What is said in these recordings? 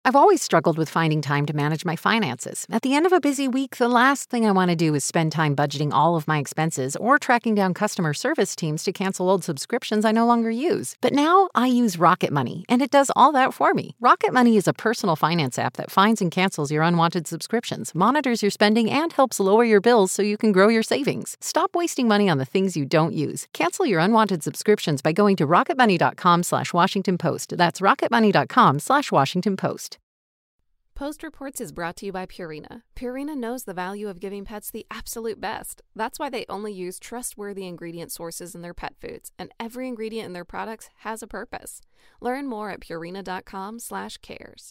I've always struggled with finding time to manage my finances. At the end of a busy week, the last thing I want to do is spend time budgeting all of my expenses or tracking down customer service teams to cancel old subscriptions I no longer use. But now I use Rocket Money, and it does all that for me. Rocket Money is a personal finance app that finds and cancels your unwanted subscriptions, monitors your spending, and helps lower your bills so you can grow your savings. Stop wasting money on the things you don't use. Cancel your unwanted subscriptions by going to rocketmoney.com/Washington Post. That's rocketmoney.com/Washington Post. Post Reports is brought to you by Purina. Purina knows the value of giving pets the absolute best. That's why they only use trustworthy ingredient sources in their pet foods, and every ingredient in their products has a purpose. Learn more at purina.com/cares.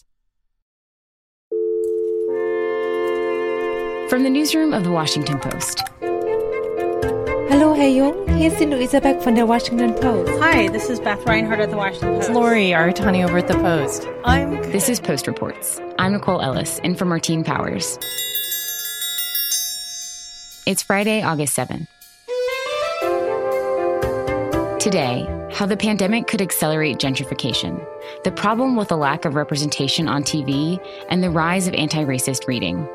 From the newsroom of The Washington Post. Hallo, Herr Jung. Hier ist die Luisa Beck von der Washington Post. Hi, this is Beth Reinhardt at the Washington Post. It's Lori Aratani over at the Post. This is Post Reports. I'm Nicole Ellis, in for Martine Powers. It's Friday, August 7th. Today, how the pandemic could accelerate gentrification, the problem with a lack of representation on TV, and the rise of anti-racist reading.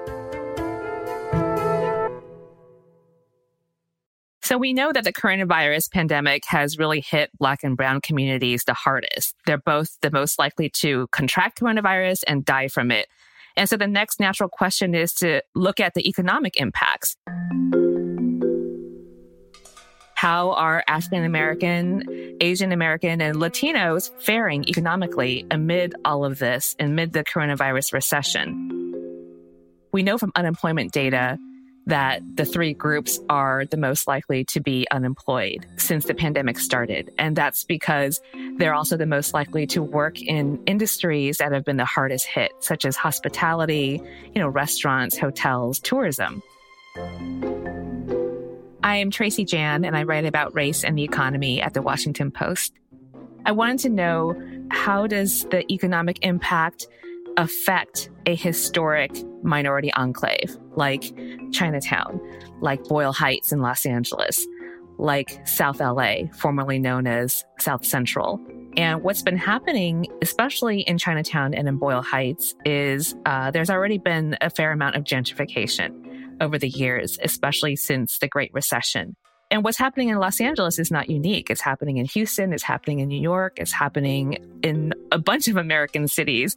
So we know that the coronavirus pandemic has really hit Black and Brown communities the hardest. They're both the most likely to contract coronavirus and die from it. And so the next natural question is to look at the economic impacts. How are African American, Asian American, and Latinos faring economically amid all of this, amid the coronavirus recession? We know from unemployment data that the three groups are the most likely to be unemployed since the pandemic started. And that's because they're also the most likely to work in industries that have been the hardest hit, such as hospitality, restaurants, hotels, tourism. I am Tracy Jan, and I write about race and the economy at the Washington Post. I wanted to know, how does the economic impact affect a historic minority enclave like Chinatown, like Boyle Heights in Los Angeles, like South LA, formerly known as South Central? And what's been happening, especially in Chinatown and in Boyle Heights, is there's already been a fair amount of gentrification over the years, especially since the Great Recession. And what's happening in Los Angeles is not unique. It's happening in Houston, it's happening in New York, it's happening in a bunch of American cities.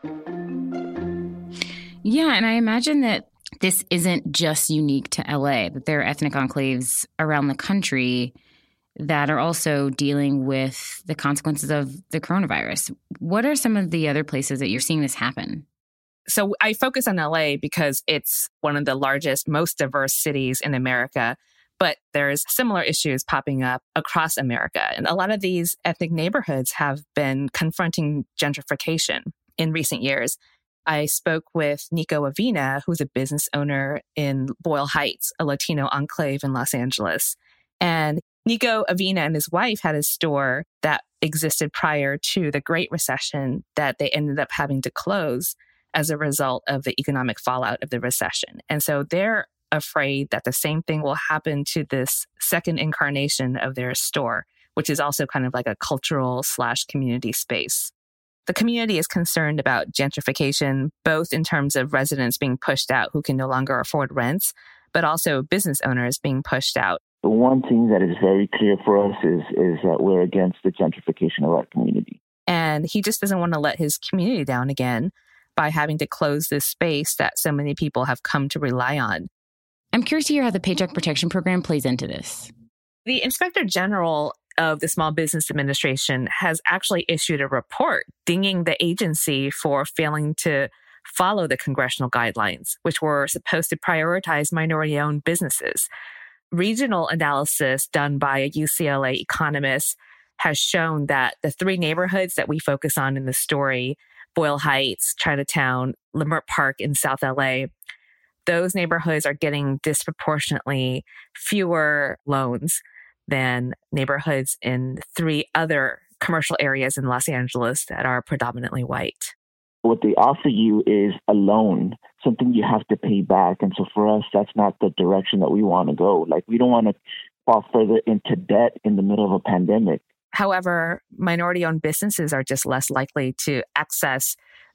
Yeah, and I imagine that this isn't just unique to LA, that there are ethnic enclaves around the country that are also dealing with the consequences of the coronavirus. What are some of the other places that you're seeing this happen? So I focus on LA because it's one of the largest, most diverse cities in America, but there's similar issues popping up across America. And a lot of these ethnic neighborhoods have been confronting gentrification in recent years. I spoke with Nico Avina, who's a business owner in Boyle Heights, a Latino enclave in Los Angeles. And Nico Avina and his wife had a store that existed prior to the Great Recession that they ended up having to close as a result of the economic fallout of the recession. And so they're afraid that the same thing will happen to this second incarnation of their store, which is also kind of like a cultural/community space. The community is concerned about gentrification, both in terms of residents being pushed out who can no longer afford rents, but also business owners being pushed out. The one thing that is very clear for us is that we're against the gentrification of our community. And he just doesn't want to let his community down again by having to close this space that so many people have come to rely on. I'm curious to hear how the Paycheck Protection Program plays into this. The Inspector General of the Small Business Administration has actually issued a report dinging the agency for failing to follow the congressional guidelines, which were supposed to prioritize minority-owned businesses. Regional analysis done by a UCLA economist has shown that the three neighborhoods that we focus on in the story, Boyle Heights, Chinatown, Leimert Park in South LA, those neighborhoods are getting disproportionately fewer loans than neighborhoods in three other commercial areas in Los Angeles that are predominantly white. What they offer you is a loan, something you have to pay back. And so for us, that's not the direction that we want to go. Like, we don't want to fall further into debt in the middle of a pandemic. However, minority-owned businesses are just less likely to access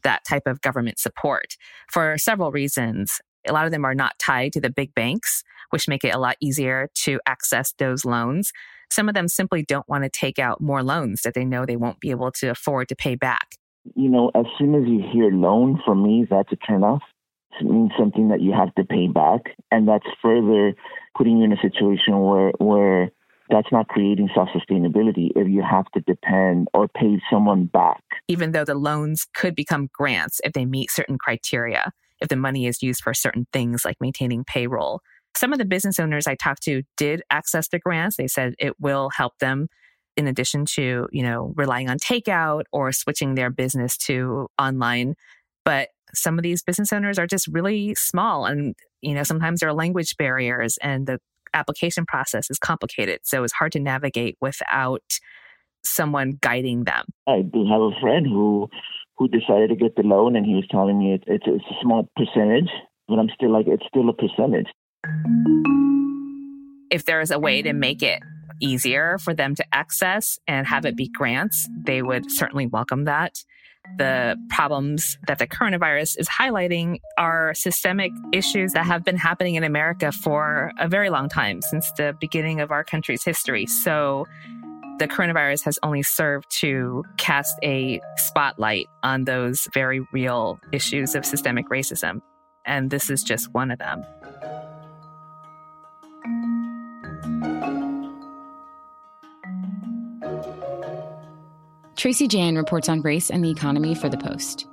that type of government support for several reasons. A lot of them are not tied to the big banks, which make it a lot easier to access those loans. Some of them simply don't want to take out more loans that they know they won't be able to afford to pay back. You know, as soon as you hear loan, for me, that's a turnoff. It means something that you have to pay back. And that's further putting you in a situation where that's not creating self-sustainability if you have to depend or pay someone back. Even though the loans could become grants if they meet certain criteria, if the money is used for certain things like maintaining payroll. Some of the business owners I talked to did access the grants. They said it will help them in addition to, relying on takeout or switching their business to online. But some of these business owners are just really small and, sometimes there are language barriers and the application process is complicated. So it's hard to navigate without someone guiding them. I do have a friend who decided to get the loan, and he was telling me it's a small percentage, but I'm still like, it's still a percentage. If there is a way to make it easier for them to access and have it be grants, they would certainly welcome that. The problems that the coronavirus is highlighting are systemic issues that have been happening in America for a very long time, since the beginning of our country's history. So the coronavirus has only served to cast a spotlight on those very real issues of systemic racism. And this is just one of them. Tracy Jan reports on race and the economy for The Post.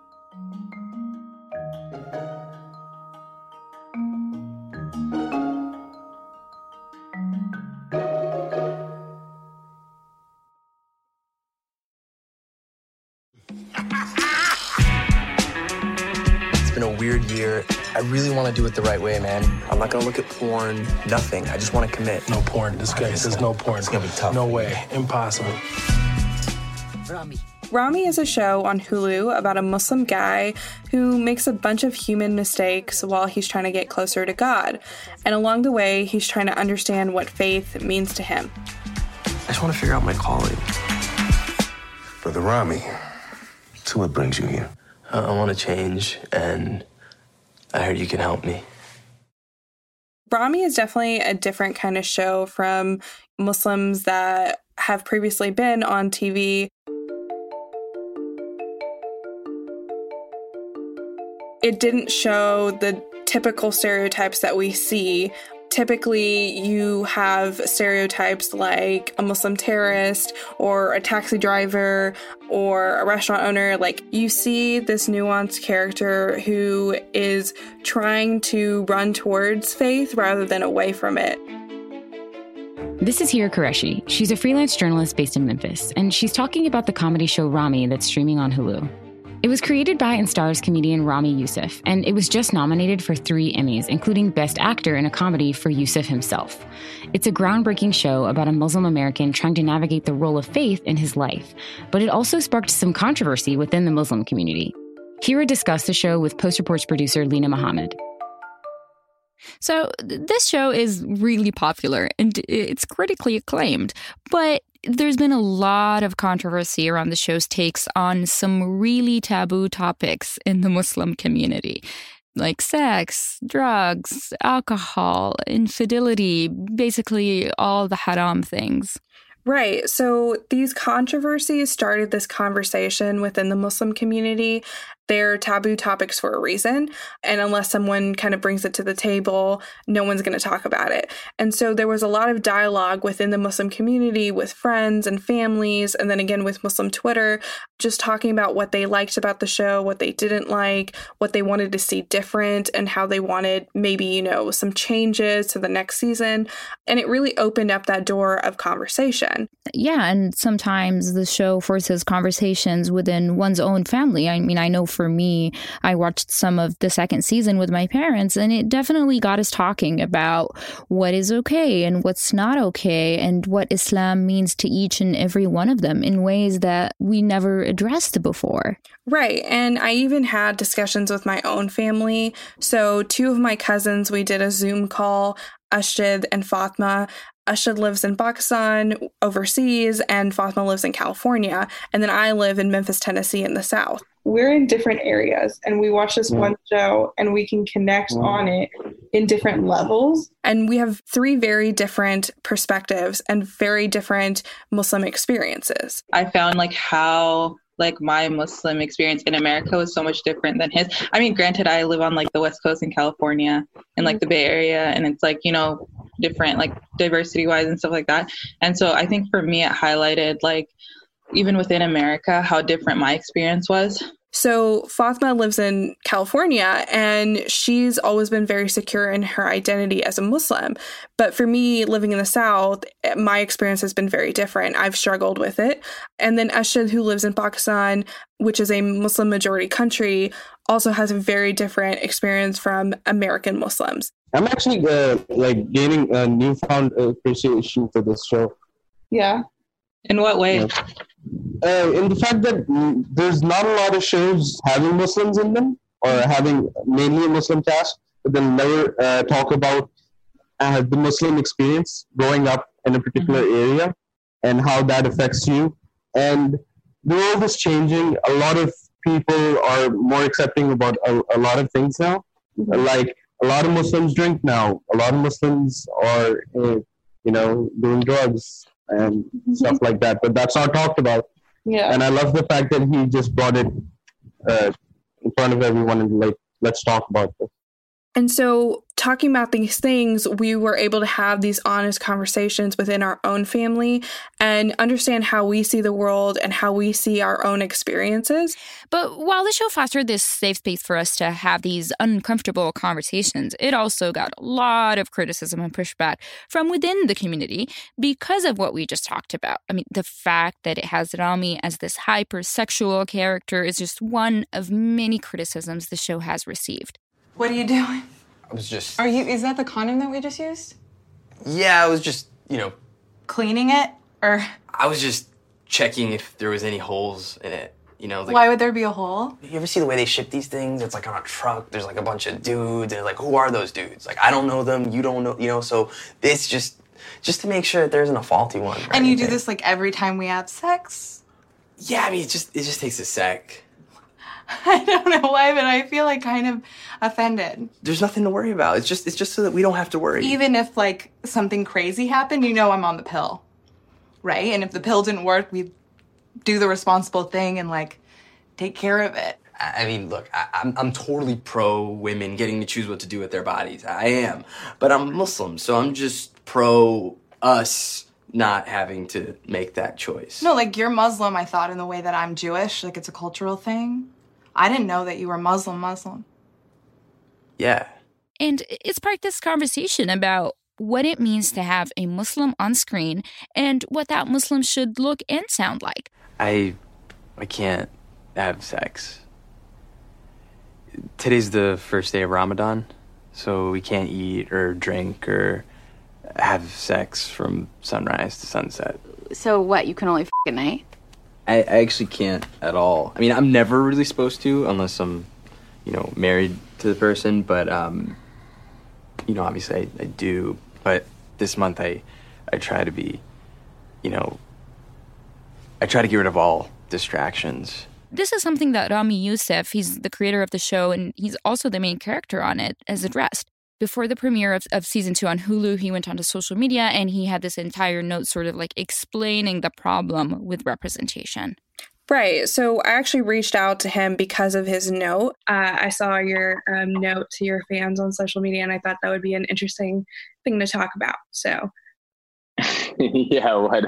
It's been a weird year. I really want to do it the right way, man. I'm not going to look at porn, nothing. I just want to commit. No porn. This guy says no porn. It's going to be tough. No way. Impossible. Rami is a show on Hulu about a Muslim guy who makes a bunch of human mistakes while he's trying to get closer to God. And along the way, he's trying to understand what faith means to him. I just want to figure out my calling. Brother Rami, so what brings you here? I want to change, and I heard you can help me. Rami is definitely a different kind of show from Muslims that have previously been on TV. It didn't show the typical stereotypes that we see. Typically, you have stereotypes like a Muslim terrorist or a taxi driver or a restaurant owner. Like, you see this nuanced character who is trying to run towards faith rather than away from it. This is Hira Qureshi. She's a freelance journalist based in Memphis, and she's talking about the comedy show Rami that's streaming on Hulu. It was created by and stars comedian Ramy Youssef, and it was just nominated for 3 Emmys, including Best Actor in a Comedy for Youssef himself. It's a groundbreaking show about a Muslim American trying to navigate the role of faith in his life, but it also sparked some controversy within the Muslim community. Hira discussed the show with Post Report's producer Lena Mohammed. So this show is really popular and it's critically acclaimed, but there's been a lot of controversy around the show's takes on some really taboo topics in the Muslim community, like sex, drugs, alcohol, infidelity, basically all the haram things. Right. So these controversies started this conversation within the Muslim community. They're taboo topics for a reason. And unless someone kind of brings it to the table, no one's going to talk about it. And so there was a lot of dialogue within the Muslim community with friends and families, and then again with Muslim Twitter, just talking about what they liked about the show, what they didn't like, what they wanted to see different, and how they wanted maybe, some changes to the next season. And it really opened up that door of conversation. Yeah, and sometimes the show forces conversations within one's own family. I mean, I know for me, I watched some of the second season with my parents, and it definitely got us talking about what is okay and what's not okay, and what Islam means to each and every one of them in ways that we never addressed before. Right. And I even had discussions with my own family. So 2 of my cousins, we did a Zoom call, Ashdod and Fatma. Ashdod lives in Pakistan overseas, and Fatma lives in California. And then I live in Memphis, Tennessee in the South. we're in different areas and we watch this one show and we can connect on it in different levels. And we have 3 very different perspectives and very different Muslim experiences. I found like how like my Muslim experience in America was so much different than his. I mean, granted, I live on like the West Coast in California and like the Bay Area, and it's like, you know, different like diversity wise and stuff like that. And so I think for me, it highlighted like even within America, how different my experience was. So Fatima lives in California and she's always been very secure in her identity as a Muslim. But for me, living in the South, my experience has been very different. I've struggled with it. And then Ashad, who lives in Pakistan, which is a Muslim majority country, also has a very different experience from American Muslims. I'm actually like gaining a newfound appreciation for this show. Yeah. In what way? In the fact that there's not a lot of shows having Muslims in them or having mainly a Muslim cast, but they'll never talk about the Muslim experience growing up in a particular area and how that affects you. And the world is changing. A lot of people are more accepting about a lot of things now. Like a lot of Muslims drink now. A lot of Muslims are, doing drugs and stuff like that. But that's not talked about. Yeah. And I love the fact that he just brought it in front of everyone and like, let's talk about this. And so talking about these things, we were able to have these honest conversations within our own family and understand how we see the world and how we see our own experiences. But while the show fostered this safe space for us to have these uncomfortable conversations, it also got a lot of criticism and pushback from within the community because of what we just talked about. I mean, the fact that it has Rami as this hypersexual character is just one of many criticisms the show has received. What are you doing? I was just... Is that the condom that we just used? Yeah, I was just, cleaning it? Or... I was just checking if there was any holes in it, Like, why would there be a hole? You ever see the way they ship these things? It's like on a truck, there's like a bunch of dudes, and like, who are those dudes? Like, I don't know them, you don't know, so it's just to make sure that there isn't a faulty one. And you do this like every time we have sex? Yeah, I mean, it just takes a sec. I don't know why, but I feel like kind of offended. There's nothing to worry about. It's just so that we don't have to worry. Even if like something crazy happened, I'm on the pill, right? And if the pill didn't work, we do the responsible thing and like take care of it. I mean, look, I'm totally pro women getting to choose what to do with their bodies. I am, but I'm Muslim, so I'm just pro us not having to make that choice. No, like you're Muslim, I thought, in the way that I'm Jewish, like it's a cultural thing. I didn't know that you were Muslim. Yeah. And it sparked this conversation about what it means to have a Muslim on screen and what that Muslim should look and sound like. I can't have sex. Today's the first day of Ramadan, so we can't eat or drink or have sex from sunrise to sunset. So what, you can only f*** at night? I actually can't at all. I mean, I'm never really supposed to unless I'm, married to the person. But, obviously I do. But this month I try to be, I try to get rid of all distractions. This is something that Rami Youssef, he's the creator of the show, and he's also the main character on it, has addressed. Before the premiere of season 2 on Hulu, he went onto social media and he had this entire note sort of like explaining the problem with representation. Right. So I actually reached out to him because of his note. I saw your note to your fans on social media, and I thought that would be an interesting thing to talk about. So, yeah, what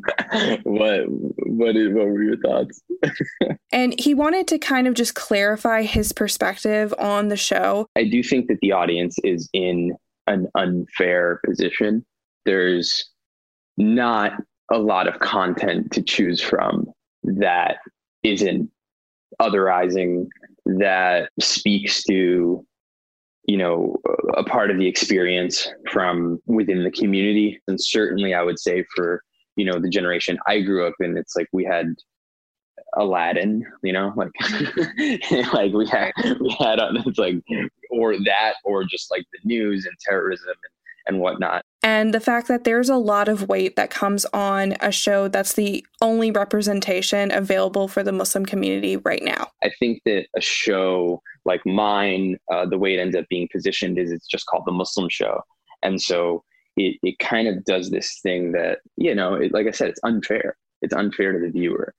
were your thoughts? And he wanted to kind of just clarify his perspective on the show. I do think that the audience is in an unfair position. There's not a lot of content to choose from that isn't otherizing, that speaks to, a part of the experience from within the community. And certainly I would say for, the generation I grew up in, it's like we had Aladdin, like like we had it's like, or that, or just like the news and terrorism and whatnot. And the fact that there's a lot of weight that comes on a show that's the only representation available for the Muslim community right now. I think that a show like mine, the way it ends up being positioned is it's just called The Muslim Show. And so it kind of does this thing that, like I said, it's unfair. It's unfair to the viewer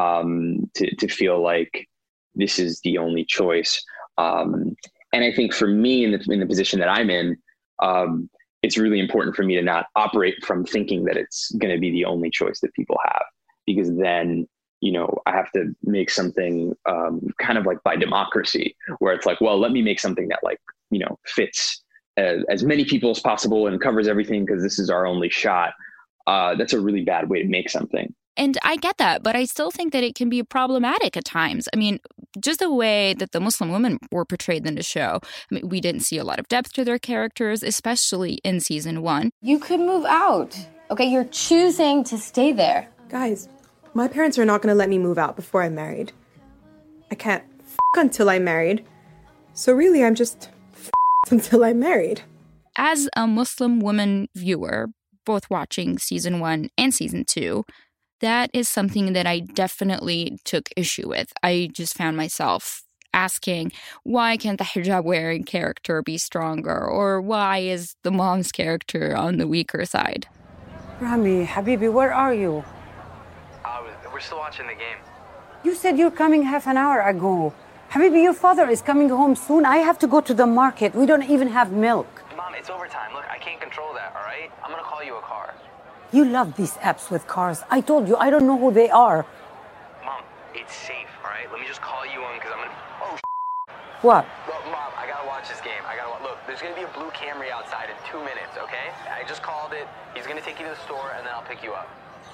to feel like this is the only choice. And I think for me, in the position that I'm in, it's really important for me to not operate from thinking that it's going to be the only choice that people have, because then, I have to make something kind of like by democracy, where it's like, well, let me make something that fits as many people as possible and covers everything because this is our only shot. That's a really bad way to make something. And I get that, but I still think that it can be problematic at times. I mean, just the way that the Muslim women were portrayed in the show, we didn't see a lot of depth to their characters, especially in season 1. You could move out. Okay, you're choosing to stay there. Guys, my parents are not going to let me move out before I'm married. I can't until I'm married. So really, I'm just until I'm married. As a Muslim woman viewer, both watching season 1 and season 2, that is something that I definitely took issue with. I just found myself asking, why can't the hijab-wearing character be stronger? Or why is the mom's character on the weaker side? Rami, Habibi, where are you? We're still watching the game. You said you're coming half an hour ago. Habibi, your father is coming home soon. I have to go to the market. We don't even have milk. Mom, it's overtime. Look, I can't control that, all right? I'm going to call you a car. You love these apps with cars. I told you, I don't know who they are. Mom, it's safe, all right? Let me just call you one because I'm going to... Oh, What? Look, Mom, I got to watch this game. Look, there's going to be a blue Camry outside in 2 minutes, okay? I just called it. He's going to take you to the store, and then I'll pick you up.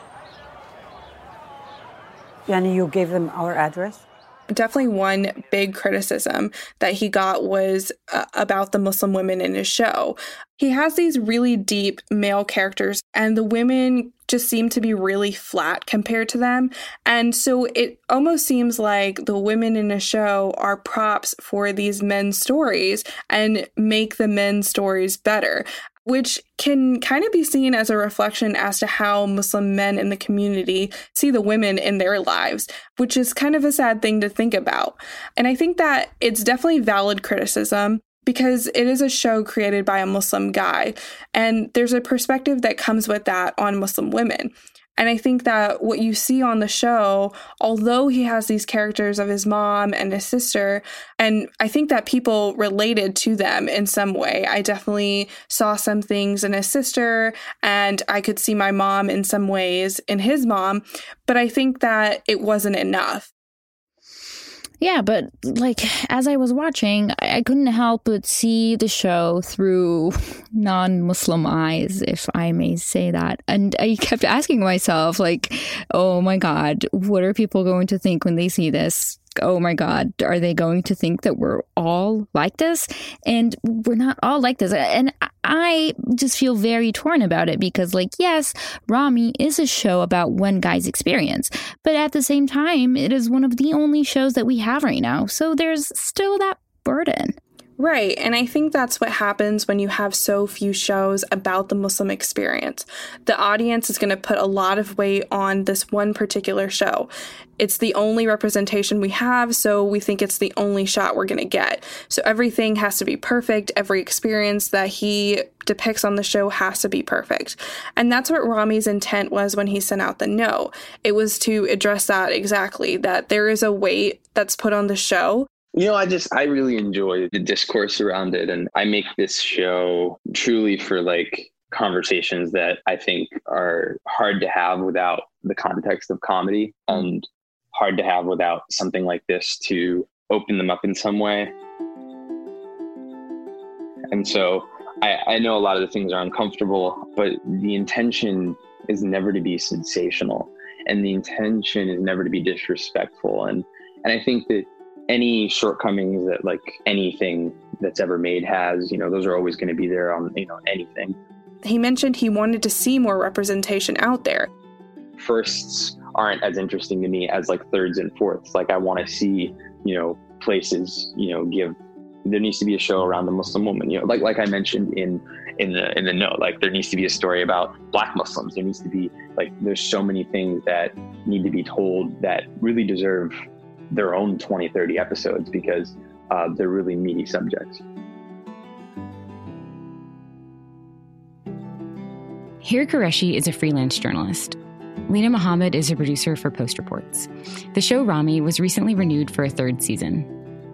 Yani, you gave them our address? Definitely one big criticism that he got was about the Muslim women in his show. He has these really deep male characters, and the women just seem to be really flat compared to them. And so it almost seems like the women in a show are props for these men's stories and make the men's stories better, which can kind of be seen as a reflection as to how Muslim men in the community see the women in their lives, which is kind of a sad thing to think about. And I think that it's definitely valid criticism because it is a show created by a Muslim guy, and there's a perspective that comes with that on Muslim women. And I think that what you see on the show, although he has these characters of his mom and his sister, and I think that people related to them in some way. I definitely saw some things in his sister, and I could see my mom in some ways in his mom, but I think that it wasn't enough. Yeah, but as I was watching, I couldn't help but see the show through non-Muslim eyes, if I may say that. And I kept asking myself, oh my God, what are people going to think when they see this? Oh my God, are they going to think that we're all like this? And we're not all like this. And I just feel very torn about it because, yes, Rami is a show about one guy's experience. But at the same time, it is one of the only shows that we have right now. So there's still that burden. Right, and I think that's what happens when you have so few shows about the Muslim experience. The audience is going to put a lot of weight on this one particular show. It's the only representation we have, so we think it's the only shot we're going to get. So everything has to be perfect. Every experience that he depicts on the show has to be perfect. And that's what Rami's intent was when he sent out the no. It was to address that exactly, that there is a weight that's put on the show. I really enjoy the discourse around it. And I make this show truly for conversations that I think are hard to have without the context of comedy and hard to have without something like this to open them up in some way. And so I know a lot of the things are uncomfortable, but the intention is never to be sensational and the intention is never to be disrespectful. And I think that any shortcomings that anything that's ever made has, those are always going to be there on, anything. He mentioned he wanted to see more representation out there. Firsts aren't as interesting to me as thirds and fourths. I want to see, places, give there needs to be a show around the Muslim woman. You know, like I mentioned in the note, like there needs to be a story about Black Muslims. There needs to be there's so many things that need to be told that really deserve their own 20, 30 episodes because they're really meaty subjects. Hira Qureshi is a freelance journalist. Lena Mohammed is a producer for Post Reports. The show Ramy was recently renewed for a third season.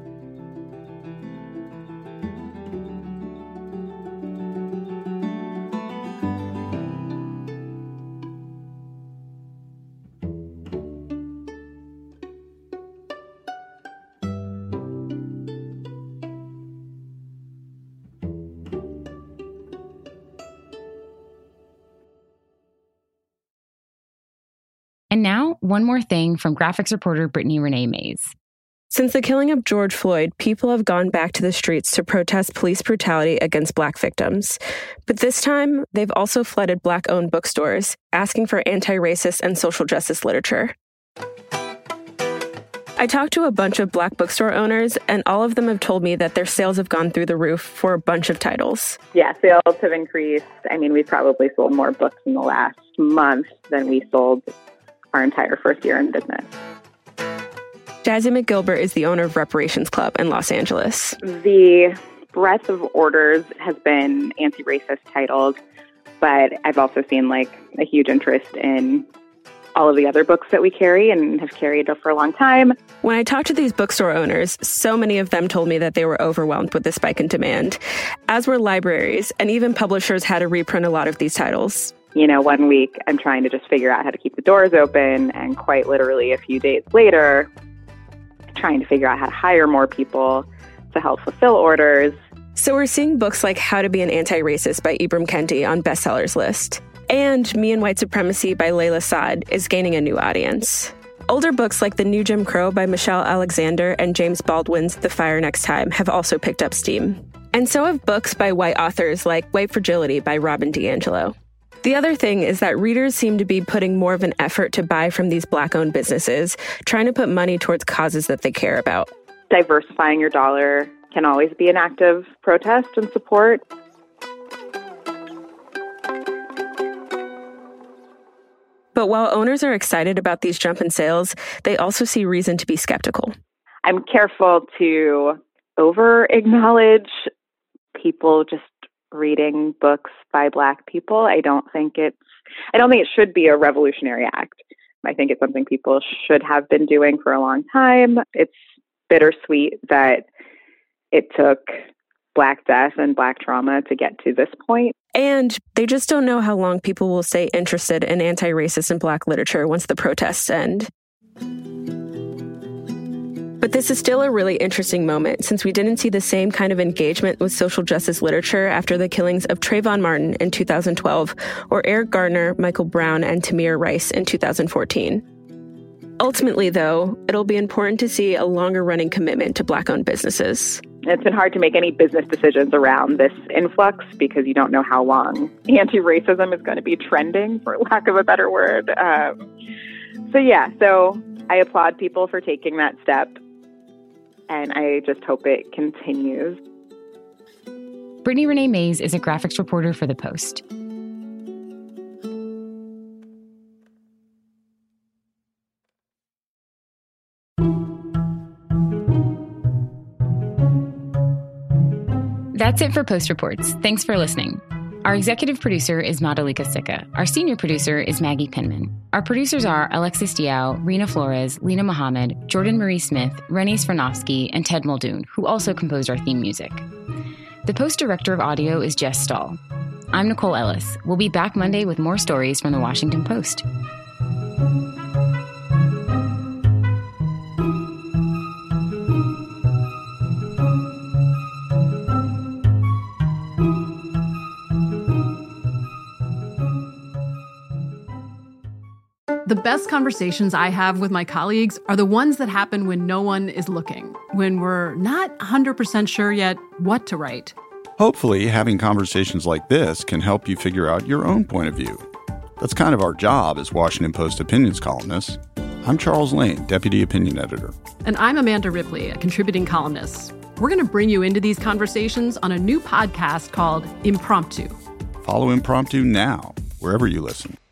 And now, one more thing from graphics reporter Brittany Renee Mays. Since the killing of George Floyd, people have gone back to the streets to protest police brutality against Black victims. But this time, they've also flooded Black-owned bookstores, asking for anti-racist and social justice literature. I talked to a bunch of Black bookstore owners, and all of them have told me that their sales have gone through the roof for a bunch of titles. Yeah, sales have increased. I mean, we've probably sold more books in the last month than we sold our entire first year in business. Jazzy McGilbert is the owner of Reparations Club in Los Angeles. The breadth of orders has been anti-racist titles, but I've also seen a huge interest in all of the other books that we carry and have carried for a long time. When I talked to these bookstore owners, so many of them told me that they were overwhelmed with the spike in demand, as were libraries, and even publishers had to reprint a lot of these titles. You know, one week I'm trying to just figure out how to keep the doors open, and quite literally a few days later, trying to figure out how to hire more people to help fulfill orders. So we're seeing books like How to Be an Anti-Racist by Ibram Kendi on bestsellers list. And Me and White Supremacy by Layla Saad is gaining a new audience. Older books like The New Jim Crow by Michelle Alexander and James Baldwin's The Fire Next Time have also picked up steam. And so have books by white authors like White Fragility by Robin DiAngelo. The other thing is that readers seem to be putting more of an effort to buy from these Black-owned businesses, trying to put money towards causes that they care about. Diversifying your dollar can always be an act of protest and support. But while owners are excited about these jump in sales, they also see reason to be skeptical. I'm careful to over-acknowledge people just reading books by Black people. I don't think it should be a revolutionary act. I think it's something people should have been doing for a long time. It's bittersweet that it took Black death and Black trauma to get to this point. And they just don't know how long people will stay interested in anti-racist and Black literature once the protests end. But this is still a really interesting moment since we didn't see the same kind of engagement with social justice literature after the killings of Trayvon Martin in 2012 or Eric Gardner, Michael Brown, and Tamir Rice in 2014. Ultimately, though, it'll be important to see a longer-running commitment to Black-owned businesses. It's been hard to make any business decisions around this influx because you don't know how long anti-racism is going to be trending, for lack of a better word. So I applaud people for taking that step, and I just hope it continues. Brittany Renee Mays is a graphics reporter for The Post. That's it for Post Reports. Thanks for listening. Our executive producer is Madalika Sikka. Our senior producer is Maggie Pinman. Our producers are Alexis Diao, Rena Flores, Lena Mohammed, Jordan Marie Smith, Rennie Svirnovsky, and Ted Muldoon, who also composed our theme music. The Post director of audio is Jess Stahl. I'm Nicole Ellis. We'll be back Monday with more stories from the Washington Post. The best conversations I have with my colleagues are the ones that happen when no one is looking, when we're not 100% sure yet what to write. Hopefully, having conversations like this can help you figure out your own point of view. That's kind of our job as Washington Post opinions columnists. I'm Charles Lane, Deputy Opinion Editor. And I'm Amanda Ripley, a contributing columnist. We're going to bring you into these conversations on a new podcast called Impromptu. Follow Impromptu now, wherever you listen.